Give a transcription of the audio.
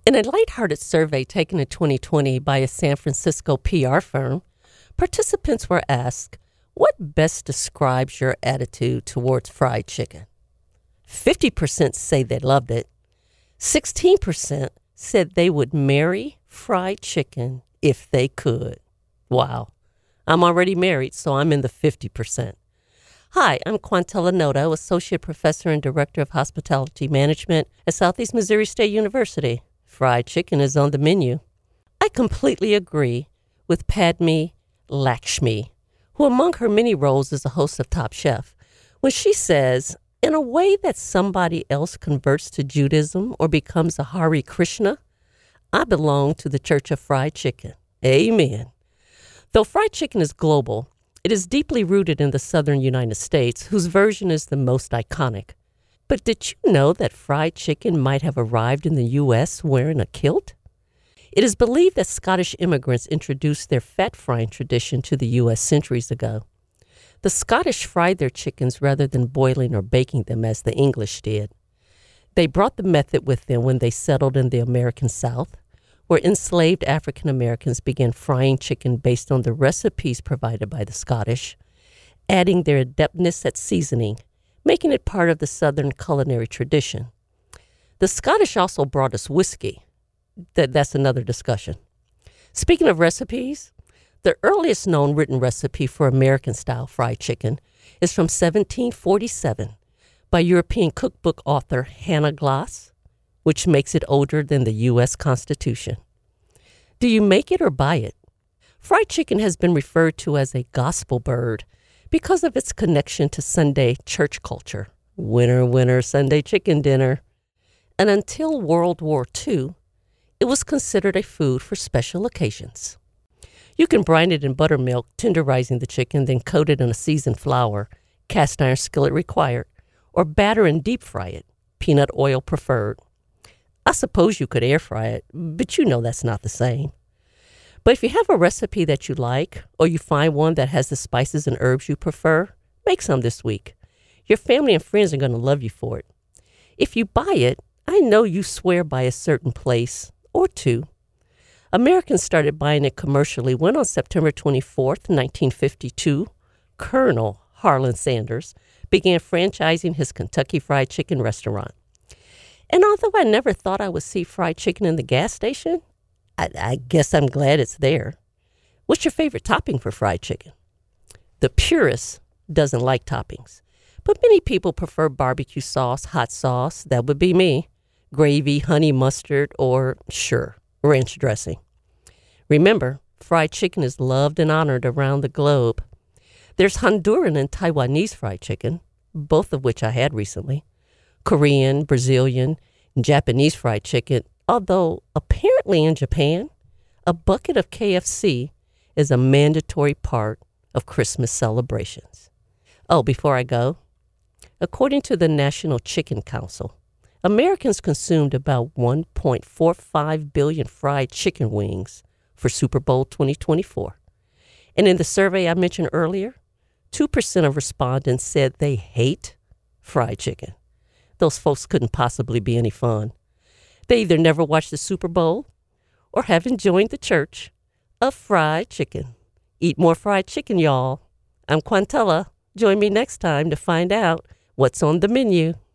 In a lighthearted survey taken in 2020 by a San Francisco PR firm, participants were asked, what best describes your attitude towards fried chicken? 50% say they loved it. 16% said they would marry fried chicken if they could. Wow. I'm already married, so I'm in the 50%. Hi, I'm Quantella Noto, Associate Professor and Director of Hospitality Management at Southeast Missouri State University. Fried chicken is on the menu. I completely agree with Padme Lakshmi, who among her many roles is a host of Top Chef, when she says, in a way that somebody else converts to Judaism or becomes a Hare Krishna, I belong to the Church of Fried Chicken. Amen. Though fried chicken is global, it is deeply rooted in the southern United States, whose version is the most iconic. But did you know that fried chicken might have arrived in the U.S. wearing a kilt? It is believed that Scottish immigrants introduced their fat frying tradition to the U.S. centuries ago. The Scottish fried their chickens rather than boiling or baking them as the English did. They brought the method with them when they settled in the American South, where enslaved African Americans began frying chicken based on the recipes provided by the Scottish, adding their adeptness at seasoning, making it part of the Southern culinary tradition. The Scottish also brought us whiskey. That's another discussion. Speaking of recipes, the earliest known written recipe for American-style fried chicken is from 1747 by European cookbook author Hannah Glasse, which makes it older than the U.S. Constitution. Do you make it or buy it? Fried chicken has been referred to as a gospel bird because of its connection to Sunday church culture. Winner, winner, Sunday chicken dinner. And until World War II, it was considered a food for special occasions. You can brine it in buttermilk, tenderizing the chicken, then coat it in a seasoned flour, cast iron skillet required, or batter and deep fry it, peanut oil preferred. I suppose you could air fry it, but you know that's not the same. But if you have a recipe that you like, or you find one that has the spices and herbs you prefer, make some this week. Your family and friends are going to love you for it. If you buy it, I know you swear by a certain place or two. Americans started buying it commercially when on September 24th, 1952, Colonel Harlan Sanders began franchising his Kentucky Fried Chicken restaurant. And although I never thought I would see fried chicken in the gas station, I guess I'm glad it's there. What's your favorite topping for fried chicken? The purist doesn't like toppings, but many people prefer barbecue sauce, hot sauce. That would be me. Gravy, honey mustard, or, sure, ranch dressing. Remember, fried chicken is loved and honored around the globe. There's Honduran and Taiwanese fried chicken, both of which I had recently. Korean, Brazilian, and Japanese fried chicken, although apparently in Japan, a bucket of KFC is a mandatory part of Christmas celebrations. Oh, before I go, according to the National Chicken Council, Americans consumed about 1.45 billion fried chicken wings for Super Bowl 2024. And in the survey I mentioned earlier, 2% of respondents said they hate fried chicken. Those folks couldn't possibly be any fun. They either never watched the Super Bowl or haven't joined the Church of Fried Chicken. Eat more fried chicken, y'all. I'm Quantella. Join me next time to find out what's on the menu.